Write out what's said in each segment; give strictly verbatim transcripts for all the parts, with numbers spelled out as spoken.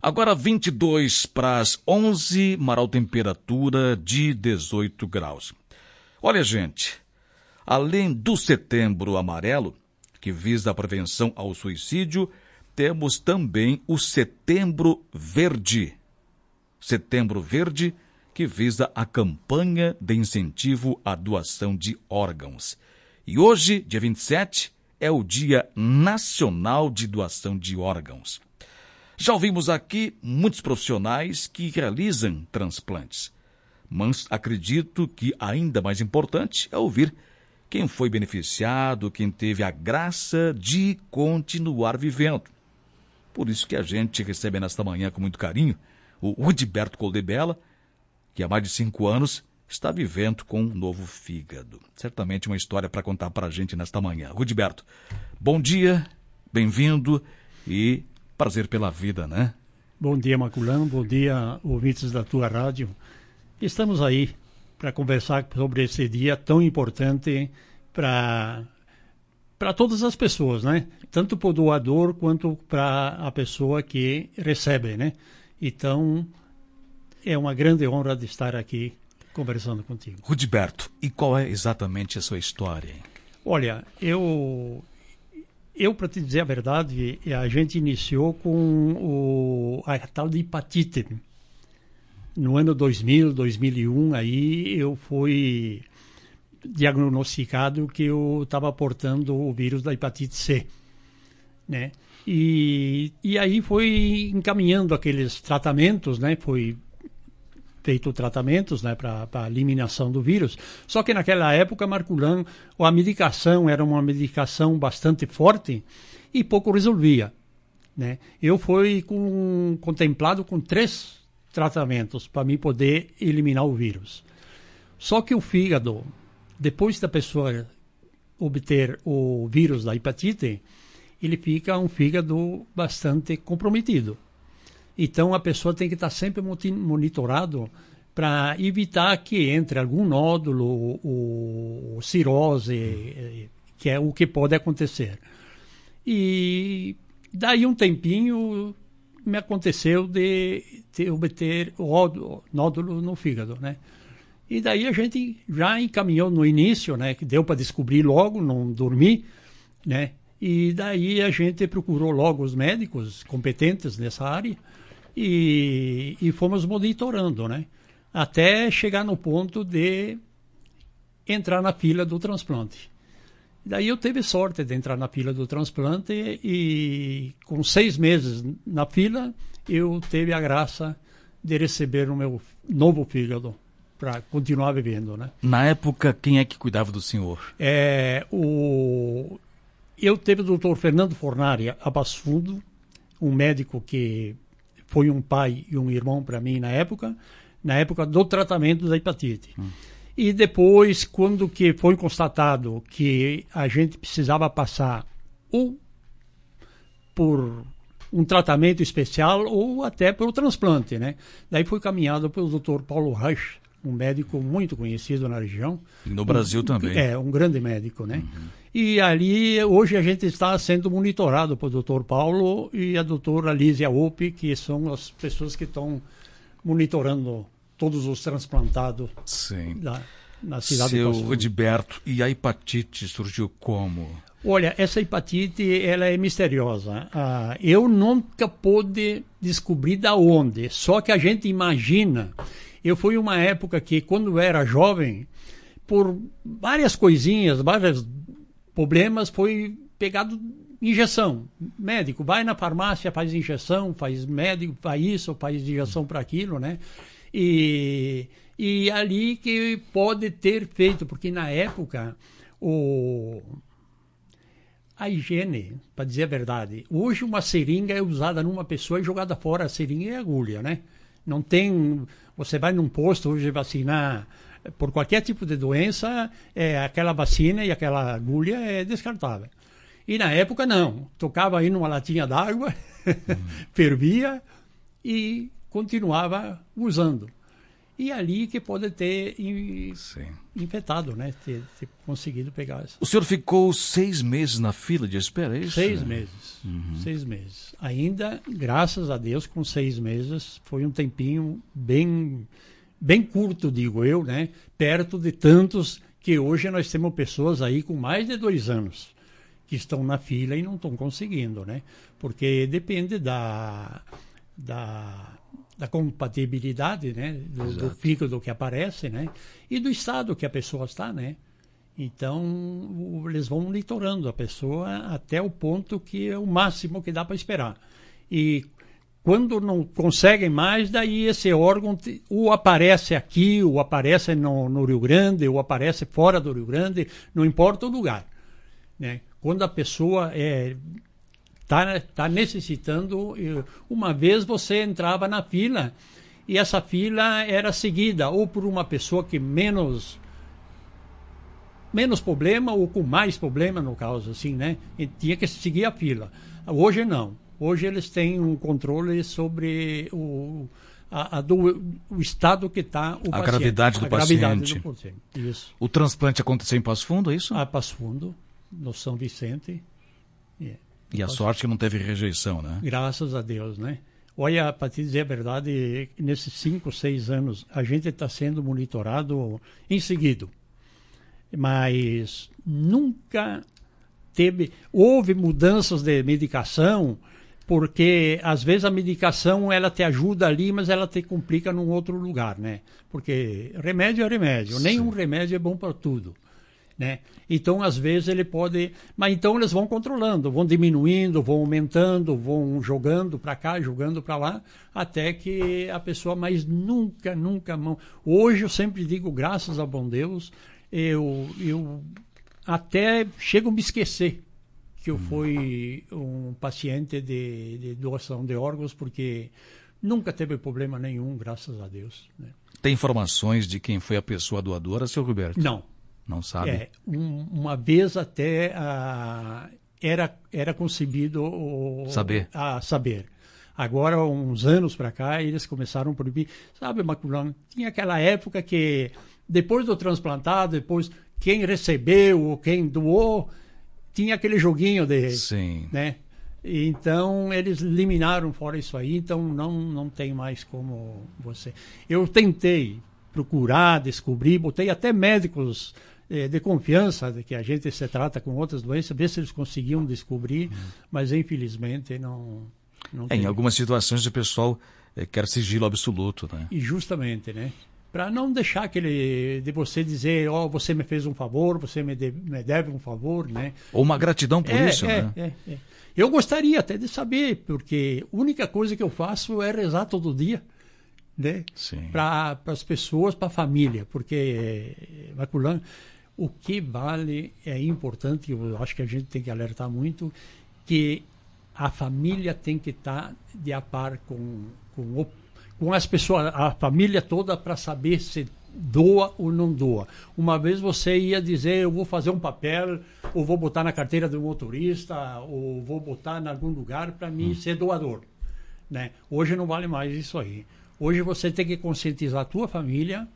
Agora vinte e dois para as onze, marau temperatura de dezoito graus. Olha, gente, além do Setembro Amarelo, que visa a prevenção ao suicídio, temos também o Setembro Verde. Setembro Verde, que visa a campanha de incentivo à doação de órgãos. E hoje, dia vinte e sete, é o Dia Nacional de Doação de Órgãos. Já ouvimos aqui muitos profissionais que realizam transplantes, mas acredito que ainda mais importante é ouvir quem foi beneficiado, quem teve a graça de continuar vivendo. Por isso que a gente recebe nesta manhã com muito carinho o Rudiberto Coldebella, que há mais de cinco anos está vivendo com um novo fígado. Certamente uma história para contar para a gente nesta manhã. Rudiberto, bom dia, bem-vindo e prazer pela vida, né? Bom dia, Maculão, bom dia, ouvintes da tua rádio. Estamos aí para conversar sobre esse dia tão importante para para todas as pessoas, né? Tanto para o doador quanto para a pessoa que recebe, né? Então, é uma grande honra de estar aqui conversando contigo. Rudiberto, e qual é exatamente a sua história? Olha, eu, eu para te dizer a verdade, a gente iniciou com o, a tal de hepatite. No ano dois mil, dois mil e um, aí eu fui diagnosticado que eu estava portando o vírus da hepatite C, né? E, e aí foi encaminhando aqueles tratamentos, né? Foi feito tratamentos, né, para a eliminação do vírus. Só que naquela época, Marculão, a medicação era uma medicação bastante forte e pouco resolvia, né? Eu fui com, contemplado com três tratamentos para mim poder eliminar o vírus. Só que o fígado, depois da pessoa obter o vírus da hepatite, ele fica um fígado bastante comprometido. Então a pessoa tem que estar sempre monitorado para evitar que entre algum nódulo ou cirrose, que é o que pode acontecer. E daí um tempinho me aconteceu de, de obter o nódulo no fígado, né? E daí a gente já encaminhou no início, né? Que deu para descobrir logo, não dormi, né? E daí a gente procurou logo os médicos competentes nessa área e, e fomos monitorando, né? Até chegar no ponto de entrar na fila do transplante. Daí eu tive sorte de entrar na fila do transplante e com seis meses na fila eu tive a graça de receber o meu novo fígado para continuar vivendo, né? Na época, quem é que cuidava do senhor? É, o... Eu teve o doutor Fernando Fornari a Passo Fundo, um médico que foi um pai e um irmão para mim na época, na época do tratamento da hepatite. Hum. E depois, quando que foi constatado que a gente precisava passar ou por um tratamento especial ou até pelo transplante, né? Daí foi caminhado pelo doutor Paulo Reich, um médico muito conhecido na região. E no Brasil um, também. É, um grande médico, né? Uhum. E ali, hoje a gente está sendo monitorado pelo doutor Paulo e a doutora Lísia Ope, que são as pessoas que estão monitorando todos os transplantados Sim. Da, na cidade Seu de Passo Fundo. Rudiberto, e a hepatite surgiu como? Olha, essa hepatite, ela é misteriosa. Ah, eu nunca pude descobrir da onde, só que a gente imagina. Eu fui uma época que, quando eu era jovem, por várias coisinhas, vários problemas, foi pegado injeção. Médico, vai na farmácia, faz injeção, faz médico, faz isso, faz injeção para aquilo, né? E, e ali que pode ter feito, porque na época, o... a higiene, para dizer a verdade, hoje uma seringa é usada numa pessoa e jogada fora a seringa e a agulha, né? Não tem... Você vai num posto hoje vacinar por qualquer tipo de doença, é, aquela vacina e aquela agulha é descartável. E na época não. Tocava aí numa latinha d'água, uhum. fervia e continuava usando. e ali que pode ter in, Sim. infectado, né? Ter, ter conseguido pegar essa. O senhor ficou seis meses na fila de espera, é isso? Seis meses. Uhum. Seis meses. Ainda, graças a Deus, com seis meses, foi um tempinho bem, bem curto, digo eu, né? Perto de tantos que hoje nós temos pessoas aí com mais de dois anos que estão na fila e não estão conseguindo, né? Porque depende da... da da compatibilidade, né, do, do fígado que aparece, né, e do estado que a pessoa está, né. Então, o, eles vão monitorando a pessoa até o ponto que é o máximo que dá para esperar. E quando não conseguem mais, daí esse órgão ou aparece aqui, ou aparece no, no Rio Grande, ou aparece fora do Rio Grande, não importa o lugar, né. Quando a pessoa é Está tá necessitando. Uma vez você entrava na fila e essa fila era seguida ou por uma pessoa que menos menos problema ou com mais problema, no caso, assim, né? E tinha que seguir a fila. Hoje não. Hoje eles têm um controle sobre o, a, a do, o estado que está o a paciente. Gravidade do a paciente. gravidade do paciente. Isso. O transplante aconteceu em Passo Fundo, é isso? A Passo Fundo, no São Vicente. Yeah. E a sorte que não teve rejeição, né? Graças a Deus, né? Olha, para te dizer a verdade, nesses cinco, seis anos, a gente está sendo monitorado em seguida. Mas nunca teve... Houve mudanças de medicação, porque às vezes a medicação ela te ajuda ali, mas ela te complica num outro lugar, né? Porque remédio é remédio, Sim. nenhum remédio é bom para tudo. Né? Então, às vezes, ele pode... Mas então eles vão controlando, vão diminuindo, vão aumentando, vão jogando para cá, jogando para lá, até que a pessoa... Mas nunca, nunca... Mão... Hoje eu sempre digo, graças ao bom Deus, eu, eu até chego a me esquecer que eu fui um paciente de, de doação de órgãos, porque nunca teve problema nenhum, graças a Deus. Né? Tem informações de quem foi a pessoa doadora, seu Roberto? Não. Não sabe? É, um, uma vez até ah, era, era concebido o, saber. a saber. Agora, uns anos para cá, eles começaram a proibir. Sabe, Maculano, tinha aquela época que depois do transplantado, depois quem recebeu ou quem doou, tinha aquele joguinho de... Sim. Né? Então, eles eliminaram fora isso aí, então não, não tem mais como você... Eu tentei procurar, descobrir, botei até médicos de confiança, de que a gente se trata com outras doenças, ver se eles conseguiam descobrir, hum. mas infelizmente não, não é, tem. Em algumas situações o pessoal é, quer sigilo absoluto, né? E justamente, né? Para não deixar aquele de você dizer, ó, oh, você me fez um favor, você me, de, me deve um favor, né? Ou uma gratidão por é, isso, é, né? É, é. Eu gostaria até de saber, porque a única coisa que eu faço é rezar todo dia, né? Para as pessoas, para a família, porque Maculano, o que vale é importante, eu acho que a gente tem que alertar muito, que a família tem que estar de a par com, com, o, com as pessoas, a família toda, para saber se doa ou não doa. Uma vez você ia dizer, eu vou fazer um papel, ou vou botar na carteira do motorista, ou vou botar em algum lugar para mim hum. ser doador. Né? Hoje não vale mais isso aí. Hoje você tem que conscientizar a tua família,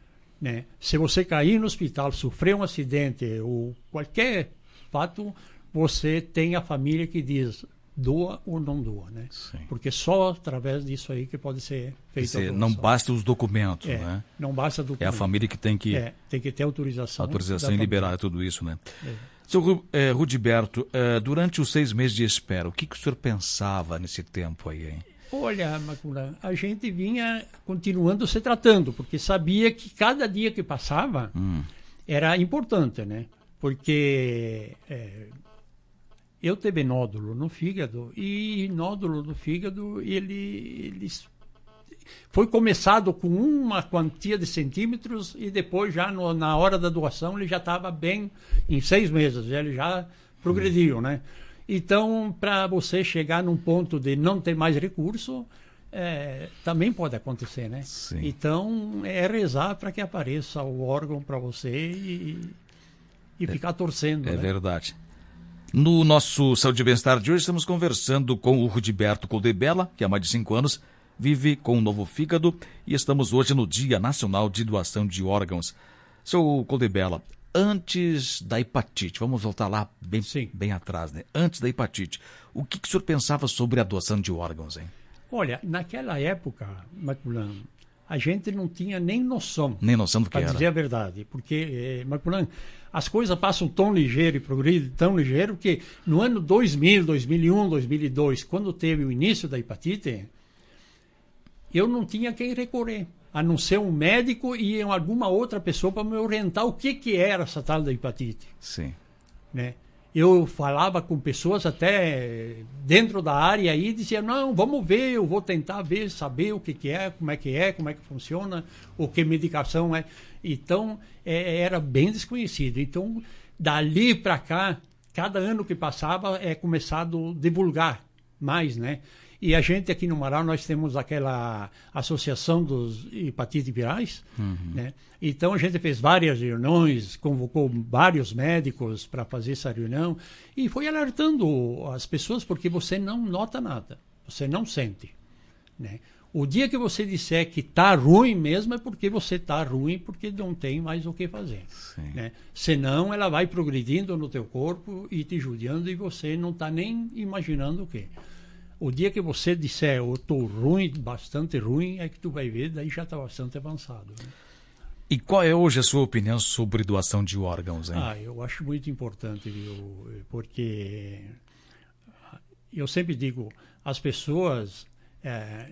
né? Se você cair no hospital, sofrer um acidente ou qualquer fato, você tem a família que diz doa ou não doa, né? Sim. Porque só através disso aí que pode ser feito. Dizer, não basta os documentos, é, né? Não basta documento. É a família que tem que é, tem que ter autorização. Autorização e liberar tudo isso, né? É. Seu é, Rudiberto, é, durante os seis meses de espera, o que, que o senhor pensava nesse tempo aí, hein? Olha, Macula, a gente vinha continuando se tratando, porque sabia que cada dia que passava hum. era importante, né? Porque é, eu tive nódulo no fígado, e nódulo no fígado, ele, ele foi começado com uma quantia de centímetros e depois, já no, na hora da doação, ele já estava bem, em seis meses, ele já progrediu, hum. né? Então, para você chegar num ponto de não ter mais recurso, é, também pode acontecer, né? Sim. Então, é rezar para que apareça o órgão para você e, e é, ficar torcendo. É né? verdade. No nosso Saúde e Bem-Estar de hoje, estamos conversando com o Rudiberto Coldebella, que há mais de cinco anos vive com um novo fígado e estamos hoje no Dia Nacional de Doação de Órgãos. Seu Caldebella, antes da hepatite, vamos voltar lá bem, bem atrás, né? Antes da hepatite, o que, que o senhor pensava sobre a doação de órgãos, hein? Olha, naquela época, Maculan, a gente não tinha nem noção. Nem noção do que era. Para dizer a verdade. Porque, eh, Maculan, as coisas passam tão ligeiro e progridem tão ligeiro que no ano dois mil, dois mil e um, dois mil e dois, quando teve o início da hepatite, eu não tinha quem recorrer, a não ser um médico e alguma outra pessoa para me orientar o que, que era essa tal da hepatite. Sim. Né? Eu falava com pessoas até dentro da área aí, dizia, não, vamos ver, eu vou tentar ver, saber o que, que é, como é que é, como é que funciona, o que medicação é. Então, é, era bem desconhecido. Então, dali para cá, cada ano que passava é começado a divulgar mais, né? E a gente aqui no Marau, nós temos aquela associação dos hepatites virais, uhum. né? Então a gente fez várias reuniões, convocou vários médicos para fazer essa reunião e foi alertando as pessoas, porque você não nota nada, você não sente, né? O dia que você disser que está ruim mesmo é porque você está ruim, porque não tem mais o que fazer. Né? Senão ela vai progredindo no teu corpo e te judiando e você não está nem imaginando o quê. O dia que você disser, eu estou ruim, bastante ruim, é que tu vai ver, daí já está bastante avançado. Né? E qual é hoje a sua opinião sobre doação de órgãos, hein? Ah, eu acho muito importante, viu? Porque eu sempre digo, as pessoas, é,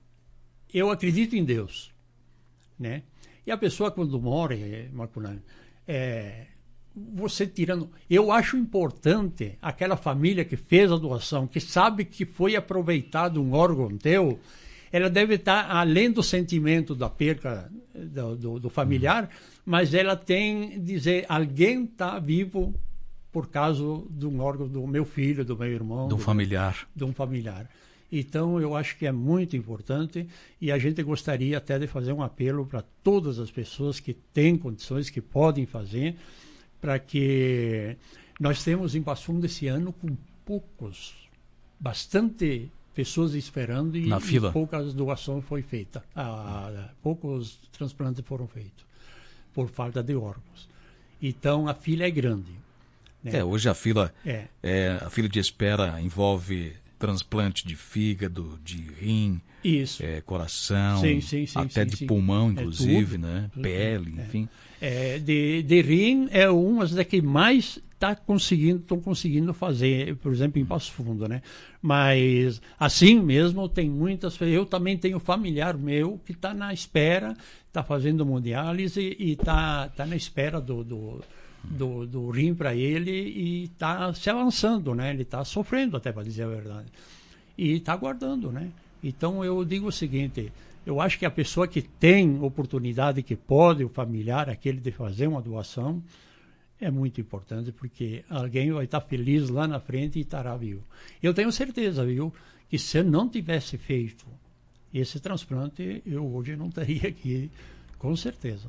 eu acredito em Deus, né? E a pessoa quando morre, Marculano, é... você tirando, eu acho importante aquela família que fez a doação, que sabe que foi aproveitado um órgão teu, ela deve estar além do sentimento da perca do, do, do familiar, mas ela tem dizer, alguém está vivo por causa de um órgão do meu filho, do meu irmão, do, do familiar, de um familiar. Então eu acho que é muito importante e a gente gostaria até de fazer um apelo para todas as pessoas que têm condições, que podem fazer, para que nós temos em Passo Fundo esse ano com poucos, bastante pessoas esperando e, na fila. E poucas doações foram feitas, ah, poucos transplantes foram feitos por falta de órgãos. Então a fila é grande. Né? É, hoje a fila, é. É, a fila de espera envolve transplante de fígado, de rim, Isso. É, coração, sim, sim, sim, até sim, de sim. pulmão, inclusive, é tudo, né? Tudo, pele, é. enfim. É, de, de rim é uma das que mais tá conseguindo, estão conseguindo fazer, por exemplo, em Passo Fundo, né? Mas assim mesmo tem muitas. Eu também tenho familiar meu que está na espera, está fazendo hemodiálise e está tá na espera do, do Do, do rim para ele e está se avançando, né? Ele está sofrendo, até para dizer a verdade. E está aguardando, né? Então eu digo o seguinte, eu acho que a pessoa que tem oportunidade, que pode, o familiar, aquele de fazer uma doação, é muito importante, porque alguém vai estar feliz lá na frente e estará vivo. Eu tenho certeza, viu, que se eu não tivesse feito esse transplante, eu hoje não estaria aqui, com certeza.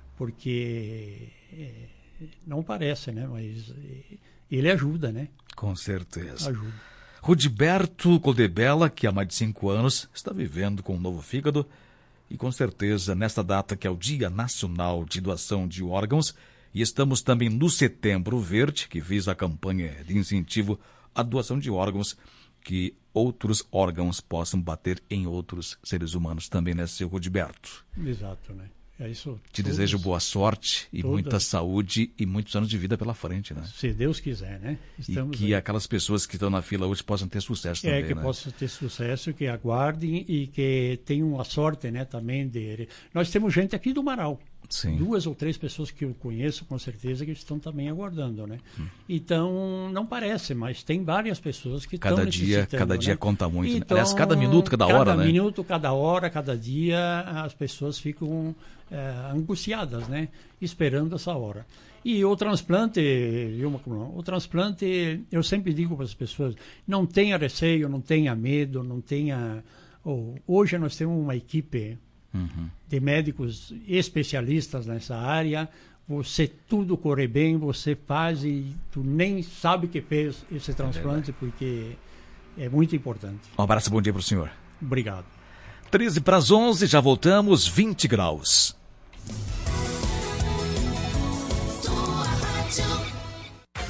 Porque... É, não parece, né? Mas ele ajuda, né? Com certeza. Ajuda. Rudiberto Caldebella, que há mais de cinco anos está vivendo com um novo fígado e com certeza nesta data que é o Dia Nacional de Doação de Órgãos e estamos também no Setembro Verde, que visa a campanha de incentivo à doação de órgãos, que outros órgãos possam bater em outros seres humanos também, né, seu Rudiberto? Exato, né? É isso, Te todos, desejo boa sorte e todas, muita saúde e muitos anos de vida pela frente, né? Se Deus quiser, né? Estamos e que aí. Aquelas pessoas que estão na fila hoje possam ter sucesso é, também, que né? possam ter sucesso, que aguardem e que tenham a sorte, né, também de... Nós temos gente aqui do Marau. Sim. Duas ou três pessoas que eu conheço, com certeza, que estão também aguardando, né? Hum. Então, não parece, mas tem várias pessoas que cada estão dia Cada né? dia conta muito. Então, né? Aliás, cada minuto, cada, cada hora, né? Cada minuto, cada hora, cada dia, as pessoas ficam é, angustiadas, né? Esperando essa hora. E o transplante, o transplante, eu sempre digo para as pessoas, não tenha receio, não tenha medo, não tenha... Oh, hoje nós temos uma equipe... Uhum. de médicos especialistas nessa área, você tudo corre bem, você faz e tu nem sabe que fez esse transplante, é porque é muito importante. Um abraço, bom dia para o senhor. Obrigado. treze para as onze, já voltamos, vinte graus.